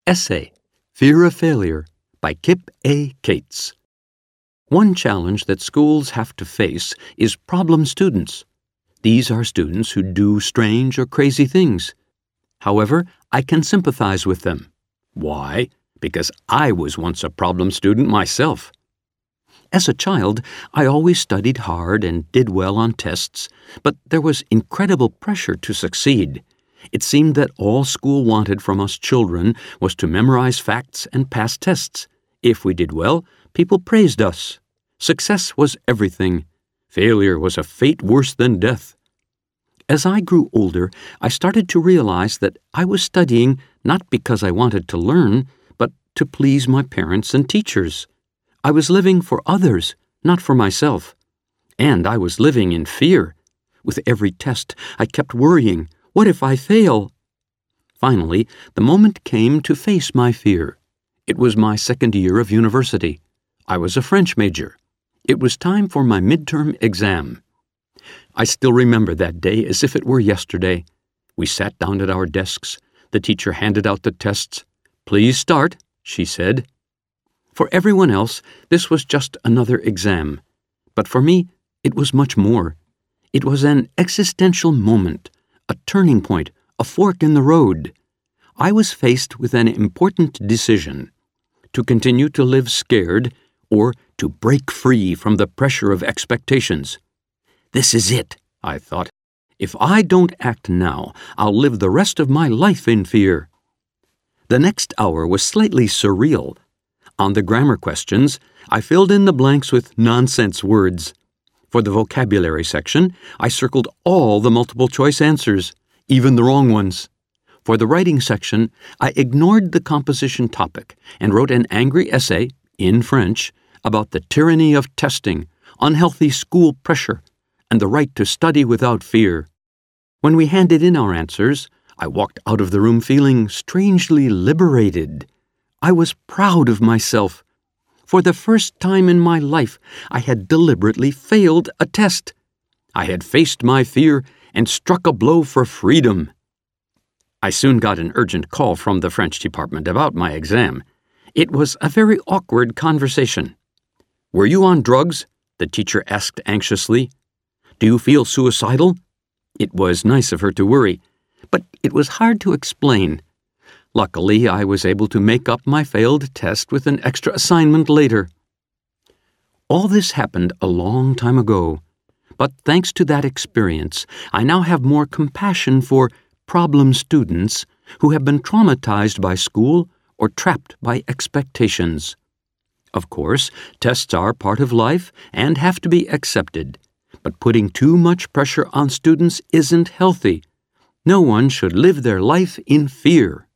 Essay, Fear of Failure by Kip A. Cates. One challenge that schools have to face is problem students. These are students who do strange or crazy things. However, I can sympathize with them. Why? Because I was once a problem student myself. As a child, I always studied hard and did well on tests, but there was incredible pressure to succeed. It seemed that all school wanted from us children was to memorize facts and pass tests. If we did well, people praised us. Success was everything. Failure was a fate worse than death. As I grew older, I started to realize that I was studying not because I wanted to learn, but to please my parents and teachers. I was living for others, not for myself. And I was living in fear. With every test, I kept worrying, what if I fail? Finally, the moment came to face my fear. It was my second year of university. I was a French major. It was time for my midterm exam. I still remember that day as if it were yesterday. We sat down at our desks. The teacher handed out the tests. "Please start," she said. For everyone else, this was just another exam. But for me, it was much more. It was an existential moment, a turning point, a fork in the road. I was faced with an important decision: to continue to live scared or to break free from the pressure of expectations. This is it, I thought. If I don't act now, I'll live the rest of my life in fear. The next hour was slightly surreal. On the grammar questions, I filled in the blanks with nonsense words. For the vocabulary section, I circled all the multiple-choice answers, even the wrong ones. For the writing section, I ignored the composition topic and wrote an angry essay, in French, about the tyranny of testing, unhealthy school pressure, and the right to study without fear. When we handed in our answers, I walked out of the room feeling strangely liberated. I was proud of myself. For the first time in my life, I had deliberately failed a test. I had faced my fear and struck a blow for freedom. I soon got an urgent call from the French department about my exam. It was a very awkward conversation. "Were you on drugs?" the teacher asked anxiously. "Do you feel suicidal?" It was nice of her to worry, but it was hard to explain. Luckily, I was able to make up my failed test with an extra assignment later. All this happened a long time ago, but thanks to that experience, I now have more compassion for problem students who have been traumatized by school or trapped by expectations. Of course, tests are part of life and have to be accepted, but putting too much pressure on students isn't healthy. No one should live their life in fear.